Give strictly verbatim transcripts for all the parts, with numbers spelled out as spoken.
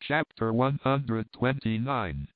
Chapter one hundred twenty-nine.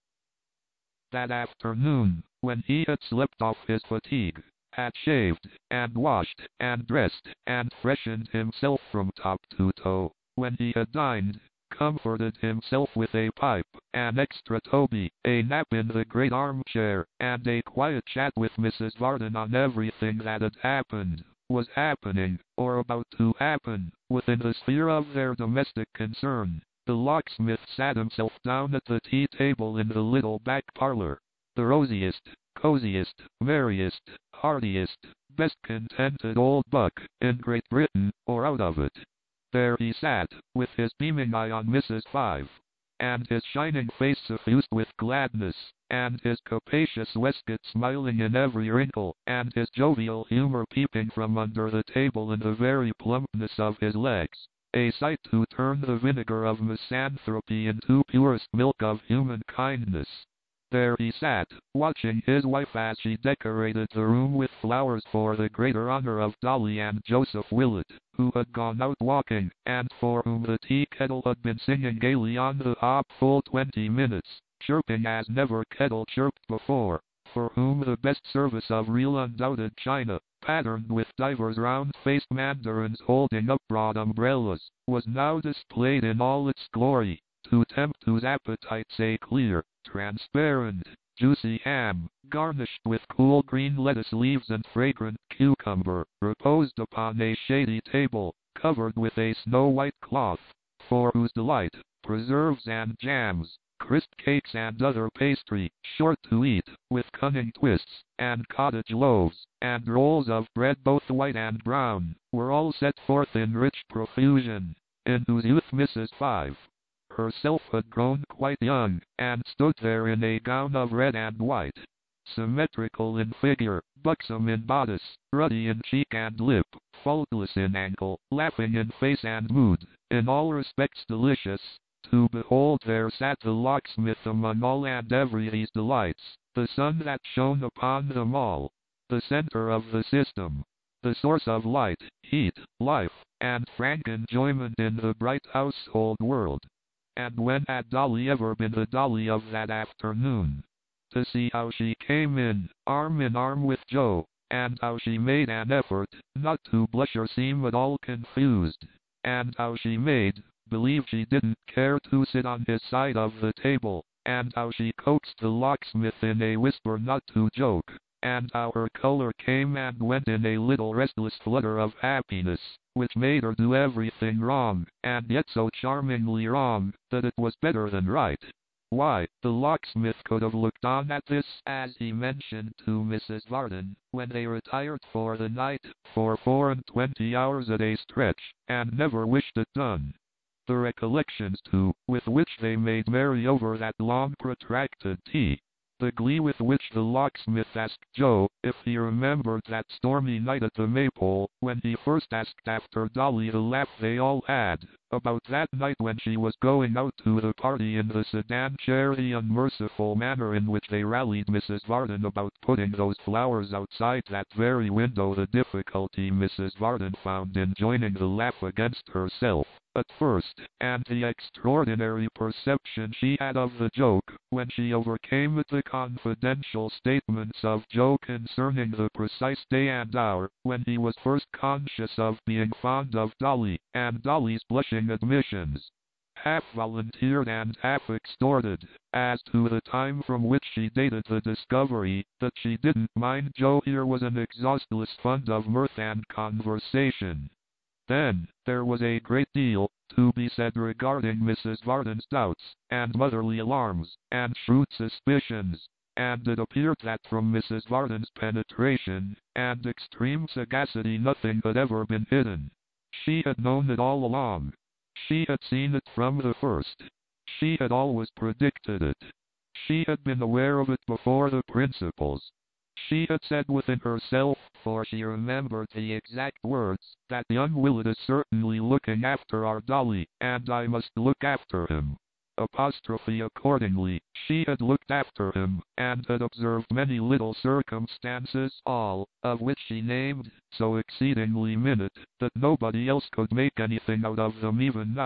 That afternoon, when he had slept off his fatigue, had shaved, and washed, and dressed, and freshened himself from top to toe, when he had dined, comforted himself with a pipe, an extra Toby, a nap in the great armchair, and a quiet chat with Missus Varden on everything that had happened, was happening, or about to happen, within the sphere of their domestic concern, the locksmith sat himself down at the tea-table in the little back parlor. The rosiest, coziest, merriest, heartiest, best contented old buck in Great Britain, or out of it. There he sat, with his beaming eye on Missus Five, and his shining face suffused with gladness, and his capacious waistcoat smiling in every wrinkle, and his jovial humor peeping from under the table in the very plumpness of his legs. A sight to turn the vinegar of misanthropy into purest milk of human kindness. There he sat, watching his wife as she decorated the room with flowers for the greater honor of Dolly and Joseph Willett, who had gone out walking, and for whom the tea kettle had been singing gaily on the hob full twenty minutes, chirping as never kettle chirped before, for whom the best service of real undoubted china, patterned with divers round-faced mandarins holding up broad umbrellas, was now displayed in all its glory, to tempt whose appetites a clear, transparent, juicy ham, garnished with cool green lettuce leaves and fragrant cucumber, reposed upon a shady table, covered with a snow-white cloth, for whose delight, preserves and jams, crisp cakes and other pastry, short to eat, with cunning twists, and cottage loaves, and rolls of bread both white and brown, were all set forth in rich profusion, in whose youth Missus Five herself had grown quite young, and stood there in a gown of red and white, symmetrical in figure, buxom in bodice, ruddy in cheek and lip, faultless in ankle, laughing in face and mood, in all respects delicious. To behold there sat the locksmith among all and every these delights, the sun that shone upon them all, the center of the system, the source of light, heat, life, and frank enjoyment in the bright household world. And when had Dolly ever been the Dolly of that afternoon? To see how she came in, arm in arm with Joe, and how she made an effort not to blush or seem at all confused, and how she made believe she didn't care to sit on his side of the table, and how she coaxed the locksmith in a whisper not to joke, and how her color came and went in a little restless flutter of happiness, which made her do everything wrong, and yet so charmingly wrong, that it was better than right. Why, the locksmith could have looked on at this, as he mentioned to Missus Varden, when they retired for the night, for four and twenty hours at a stretch, and never wished it done. The recollections, too, with which they made merry over that long protracted tea, the glee with which the locksmith asked Joe if he remembered that stormy night at the Maypole, when he first asked after Dolly, the laugh they all had about that night when she was going out to the party in the sedan chair, the unmerciful manner in which they rallied Missus Varden about putting those flowers outside that very window, the difficulty Missus Varden found in joining the laugh against herself at first, and the extraordinary perception she had of the joke, when she overcame it, the confidential statements of Joe concerning the precise day and hour when he was first conscious of being fond of Dolly, and Dolly's blushing admissions, half volunteered and half extorted, as to the time from which she dated the discovery that she didn't mind Joe. Here was an exhaustless fund of mirth and conversation. Then, there was a great deal to be said regarding Missus Varden's doubts, and motherly alarms, and shrewd suspicions, and it appeared that from Missus Varden's penetration and extreme sagacity nothing had ever been hidden. She had known it all along. She had seen it from the first. She had always predicted it. She had been aware of it before the principals. She had said within herself, for she remembered the exact words, that young Willett is certainly looking after our Dolly, and I must look after him. Apostrophe accordingly, she had looked after him, and had observed many little circumstances, all of which she named so exceedingly minute that nobody else could make anything out of them even now.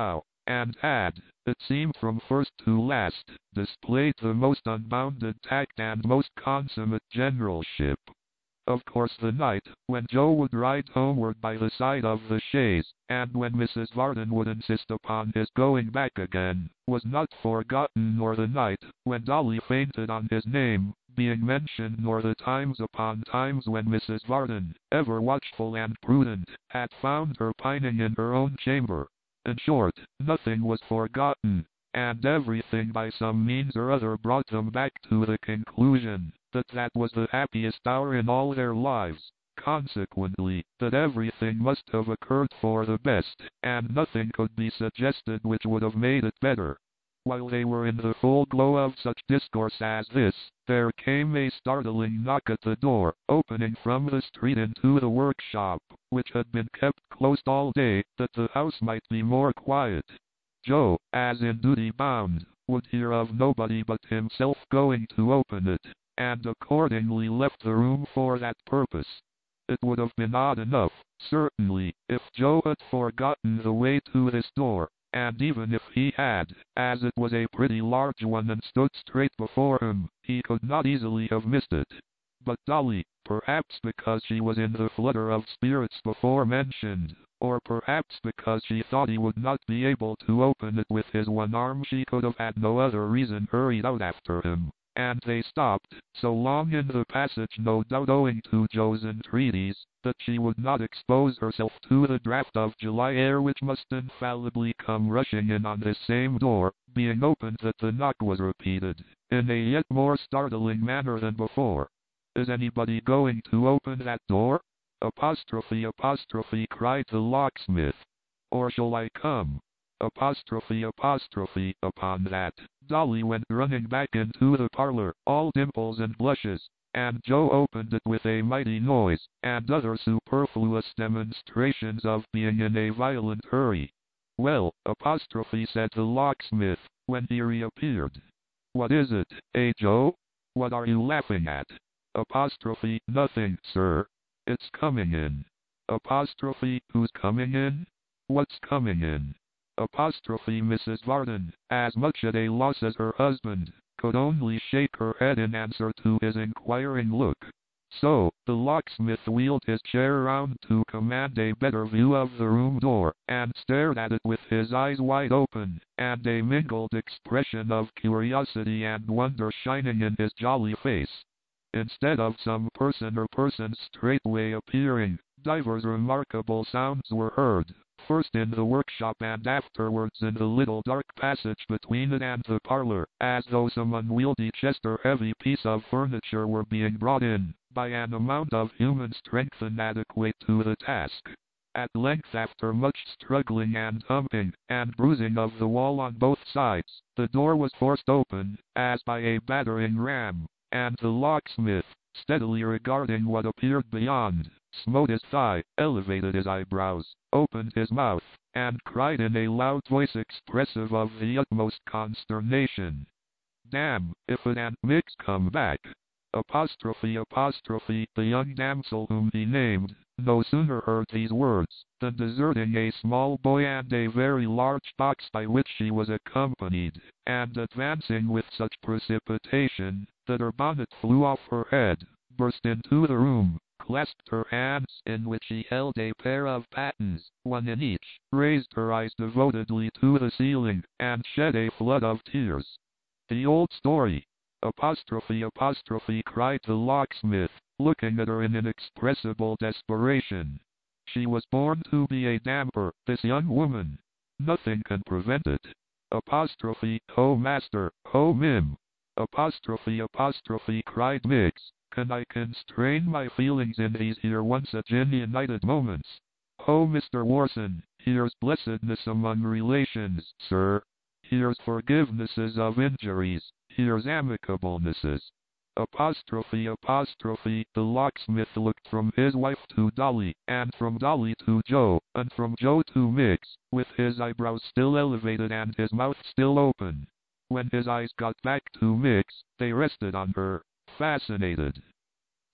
and had, it seemed from first to last, displayed the most unbounded tact and most consummate generalship. Of course the night, when Joe would ride homeward by the side of the chaise, and when Missus Varden would insist upon his going back again, was not forgotten, nor the night, when Dolly fainted on his name, being mentioned, nor the times upon times when Missus Varden, ever watchful and prudent, had found her pining in her own chamber. In short, nothing was forgotten, and everything by some means or other brought them back to the conclusion that that was the happiest hour in all their lives, consequently, that everything must have occurred for the best, and nothing could be suggested which would have made it better. While they were in the full glow of such discourse as this, there came a startling knock at the door, opening from the street into the workshop, which had been kept closed all day, that the house might be more quiet. Joe, as in duty bound, would hear of nobody but himself going to open it, and accordingly left the room for that purpose. It would have been odd enough, certainly, if Joe had forgotten the way to this door, and even if he had, as it was a pretty large one and stood straight before him, he could not easily have missed it. But Dolly, perhaps because she was in the flutter of spirits before mentioned, or perhaps because she thought he would not be able to open it with his one arm, she could have had no other reason, hurried out after him, and they stopped so long in the passage, no doubt owing to Joe's entreaties, that she would not expose herself to the draught of July air which must infallibly come rushing in on this same door, being opened, that the knock was repeated, in a yet more startling manner than before. "Is anybody going to open that door?" Apostrophe, apostrophe, cried the locksmith. "Or shall I come?" Apostrophe, apostrophe, upon that, Dolly went running back into the parlor, all dimples and blushes, and Joe opened it with a mighty noise, and other superfluous demonstrations of being in a violent hurry. "Well," apostrophe, said the locksmith, when he reappeared. "What is it, eh, Joe? What are you laughing at?" Apostrophe, "Nothing, sir. It's coming in." Apostrophe, "Who's coming in? What's coming in?" Apostrophe, Missus Varden, as much at a loss as her husband, could only shake her head in answer to his inquiring look. So, the locksmith wheeled his chair round to command a better view of the room door, and stared at it with his eyes wide open, and a mingled expression of curiosity and wonder shining in his jolly face. Instead of some person or persons straightway appearing, divers remarkable sounds were heard, first in the workshop and afterwards in the little dark passage between it and the parlor, as though some unwieldy chest or heavy piece of furniture were being brought in, by an amount of human strength inadequate to the task. At length, after much struggling and thumping, and bruising of the wall on both sides, the door was forced open, as by a battering ram, and the locksmith, steadily regarding what appeared beyond, smote his thigh, elevated his eyebrows, opened his mouth, and cried in a loud voice expressive of the utmost consternation, "Damn, if it and Mick's come back!" Apostrophe, apostrophe, the young damsel whom he named, no sooner heard these words, than deserting a small boy and a very large box by which she was accompanied, and advancing with such precipitation, that her bonnet flew off her head, burst into the room, clasped her hands, in which she held a pair of pattens, one in each, raised her eyes devotedly to the ceiling, and shed a flood of tears. "The old story!" Apostrophe, apostrophe, cried the locksmith, looking at her in inexpressible desperation. "She was born to be a damper, this young woman. Nothing can prevent it." Apostrophe, "Ho, master, ho, Mim." Apostrophe, apostrophe, cried Miggs, "Can I constrain my feelings in these here once agin united moments? Ho, Mister Warson, here's blessedness among relations, sir. Here's forgivenesses of injuries, here's amicablenesses." Apostrophe, apostrophe, the locksmith looked from his wife to Dolly, and from Dolly to Joe, and from Joe to Miggs, with his eyebrows still elevated and his mouth still open. When his eyes got back to Miggs, they rested on her, fascinated.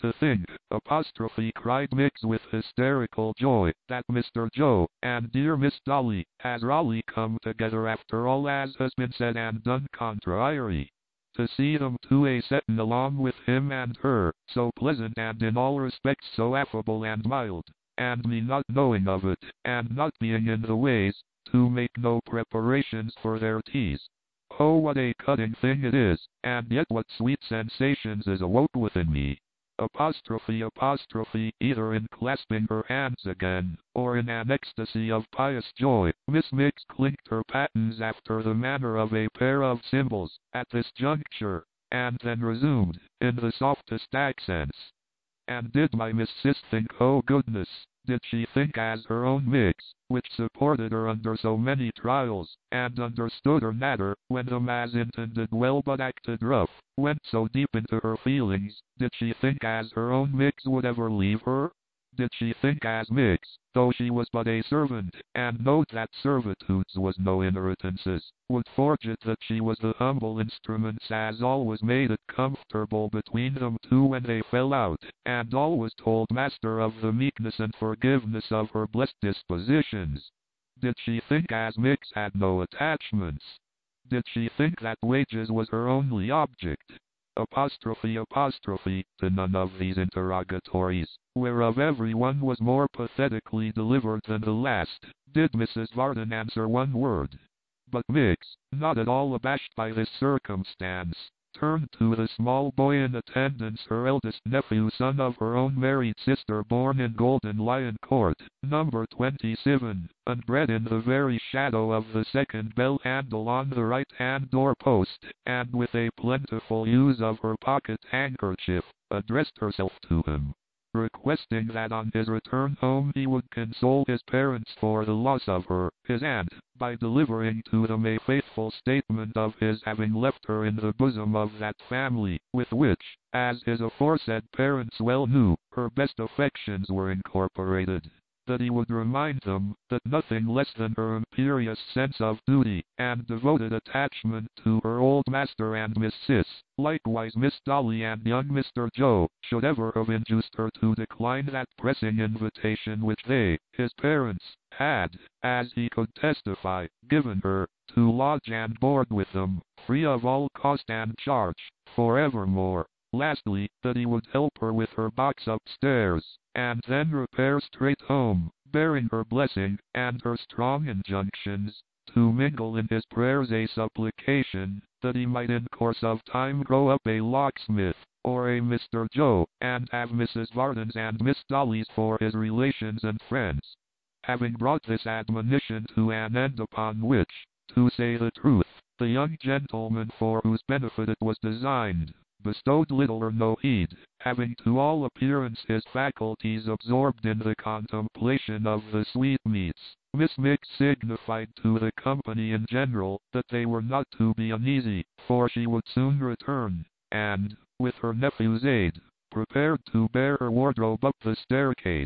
To think, apostrophe cried Miggs with hysterical joy, that Mister Joe, and dear Miss Dolly, has Raleigh come together after all as has been said and done contrary. To see them two a settin' along with him and her, so pleasant and in all respects so affable and mild, and me not knowing of it, and not being in the ways, to make no preparations for their teas. Oh, what a cutting thing it is, and yet what sweet sensations is awoke within me. Apostrophe apostrophe, either in clasping her hands again, or in an ecstasy of pious joy, Miss Miggs clinked her pattens after the manner of a pair of cymbals, at this juncture, and then resumed, in the softest accents. And did my Miss Sis think, oh goodness, did she think as her own Miggs, which supported her under so many trials, and understood her natter, when them as intended well but acted rough, went so deep into her feelings, did she think as her own Miggs would ever leave her? Did she think as Miggs, though she was but a servant, and note that servitudes was no inheritances, would forge it that she was the humble instruments as always made it comfortable between them two when they fell out, and always told master of the meekness and forgiveness of her blessed dispositions? Did she think as Miggs had no attachments? Did she think that wages was her only object? Apostrophe apostrophe, to none of these interrogatories, whereof every one was more pathetically delivered than the last, did Missus Varden answer one word. But Miggs, not at all abashed by this circumstance, turned to the small boy in attendance, her eldest nephew, son of her own married sister, born in Golden Lion Court, number twenty-seven, and bred in the very shadow of the second bell handle on the right-hand door-post, and with a plentiful use of her pocket handkerchief, addressed herself to him, requesting that on his return home he would console his parents for the loss of her, his aunt, by delivering to them a faithful statement of his having left her in the bosom of that family, with which, as his aforesaid parents well knew, her best affections were incorporated. That he would remind them, that nothing less than her imperious sense of duty, and devoted attachment to her old master and Miss Sis, likewise Miss Dolly and young Mister Joe, should ever have induced her to decline that pressing invitation which they, his parents, had, as he could testify, given her, to lodge and board with them, free of all cost and charge, for evermore. Lastly, that he would help her with her box upstairs, and then repair straight home, bearing her blessing, and her strong injunctions, to mingle in his prayers a supplication, that he might in course of time grow up a locksmith, or a Mister Joe, and have Missus Varden's and Miss Dolly's for his relations and friends. Having brought this admonition to an end, upon which, to say the truth, the young gentleman for whose benefit it was designed, bestowed little or no heed, having to all appearance his faculties absorbed in the contemplation of the sweetmeats, Miss Miggs signified to the company in general, that they were not to be uneasy, for she would soon return, and, with her nephew's aid, prepared to bear her wardrobe up the staircase.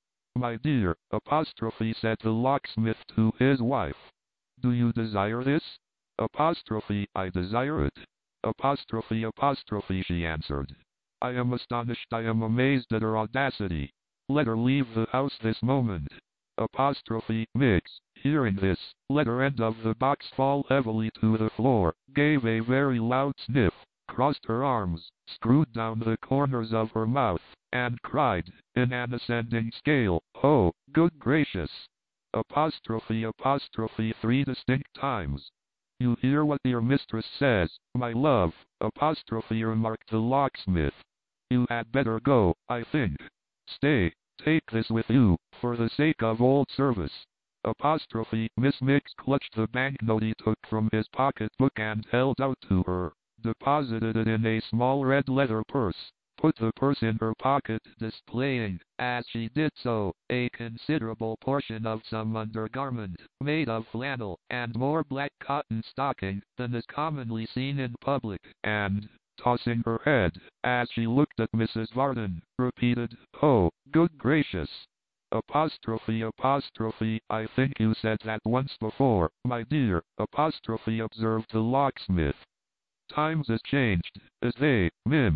My dear, apostrophe, said the locksmith to his wife, do you desire this? Apostrophe, I desire it. Apostrophe apostrophe, she answered. I am astonished, I am amazed at her audacity. Let her leave the house this moment. Apostrophe, Miggs, hearing this, let her end of the box fall heavily to the floor, gave a very loud sniff, crossed her arms, screwed down the corners of her mouth, and cried, in an ascending scale, oh, good gracious! Apostrophe apostrophe, three distinct times. You hear what your mistress says, my love, apostrophe, remarked the locksmith. You had better go, I think. Stay, take this with you, for the sake of old service. Apostrophe, Miss Miggs clutched the banknote he took from his pocketbook and held out to her, deposited it in a small red leather purse, put the purse in her pocket, displaying, as she did so, a considerable portion of some undergarment, made of flannel, and more black cotton stocking, than is commonly seen in public, and, tossing her head, as she looked at Missus Varden, repeated, oh, good gracious! Apostrophe apostrophe, I think you said that once before, my dear, apostrophe, observed the locksmith. Times is changed, is they, Mim?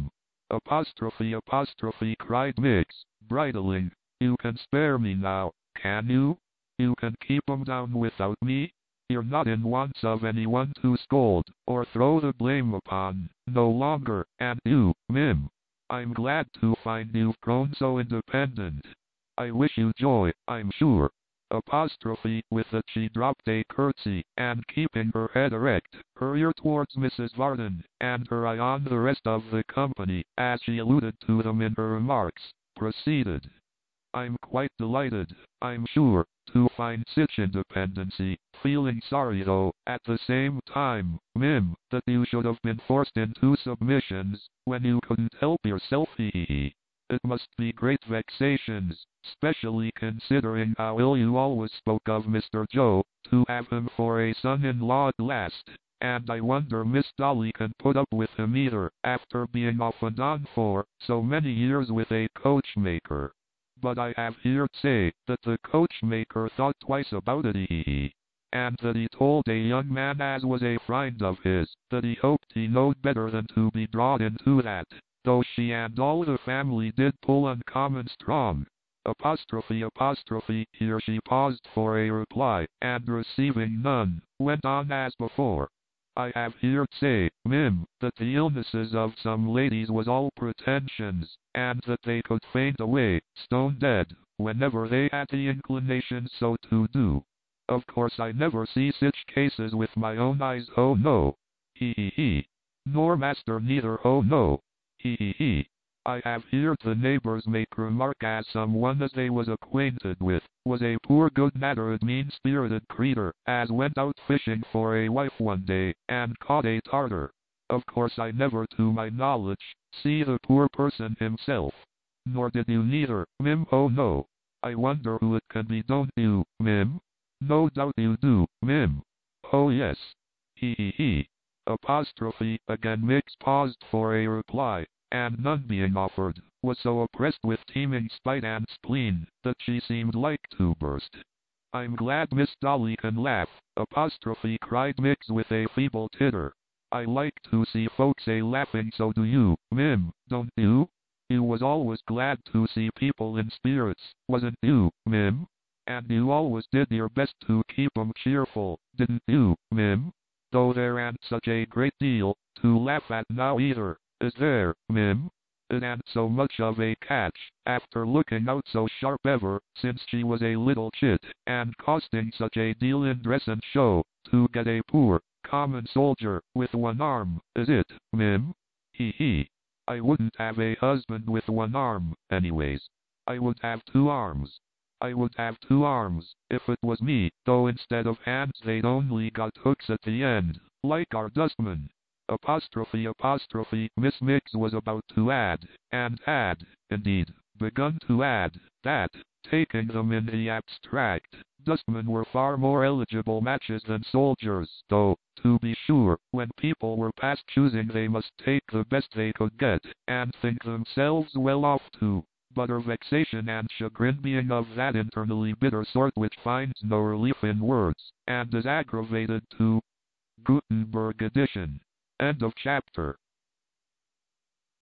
Apostrophe apostrophe cried Mix, bridling. You can spare me now, can you? You can keep 'em down without me? You're not in want of anyone to scold, or throw the blame upon, no longer, and you, Mim. I'm glad to find you've grown so independent. I wish you joy, I'm sure. Apostrophe, with that she dropped a curtsy, and keeping her head erect, hurried towards Missus Varden, and her eye on the rest of the company, as she alluded to them in her remarks, proceeded. I'm quite delighted, I'm sure, to find such independency, feeling sorry though, at the same time, Mim, that you should have been forced into submissions, when you couldn't help yourself. Hee. It must be great vexations, specially considering how ill you always spoke of Mister Joe, to have him for a son-in-law at last, and I wonder Miss Dolly can put up with him either, after being off and on for so many years with a coachmaker. But I have heard say that the coachmaker thought twice about it, hee, and that he told a young man as was a friend of his, that he hoped he knowed better than to be drawn into that, though she and all the family did pull uncommon strong. Apostrophe apostrophe, here she paused for a reply, and receiving none, went on as before. I have heard say, Mim, that the illnesses of some ladies was all pretensions, and that they could faint away, stone dead, whenever they had the inclination so to do. Of course I never see such cases with my own eyes, oh no. Hee hee hee. Nor master neither, oh no. Hee hee hee. I have heard the neighbors make remark as someone as they was acquainted with, was a poor good-natured mean-spirited creetur, as went out fishing for a wife one day, and caught a tartar. Of course I never, to my knowledge, see the poor person himself. Nor did you neither, Mim, oh no. I wonder who it can be, don't you, Mim? No doubt you do, Mim. Oh yes. Hee hee hee. Apostrophe, again Mix paused for a reply, and none being offered, was so oppressed with teeming spite and spleen, that she seemed like to burst. I'm glad Miss Dolly can laugh, apostrophe cried Mix with a feeble titter. I like to see folks a laughing, so do you, Mim, don't you? You was always glad to see people in spirits, wasn't you, Mim? And you always did your best to keep 'em cheerful, didn't you, Mim? Though there ain't such a great deal to laugh at now either, is there, Mim? It ain't so much of a catch, after looking out so sharp ever since she was a little chit, and costing such a deal in dress and show, to get a poor, common soldier, with one arm, is it, Mim? Hee hee. I wouldn't have a husband with one arm, anyways. I would have two arms. I would have two arms, if it was me, though instead of hands they'd only got hooks at the end, like our dustman. Apostrophe apostrophe, Miss Mix was about to add, and had, indeed, begun to add, that, taking them in the abstract, dustmen were far more eligible matches than soldiers, though, to be sure, when people were past choosing they must take the best they could get, and think themselves well off too. But her vexation and chagrin being of that internally bitter sort which finds no relief in words, and is aggravated to Gutenberg edition. End of chapter.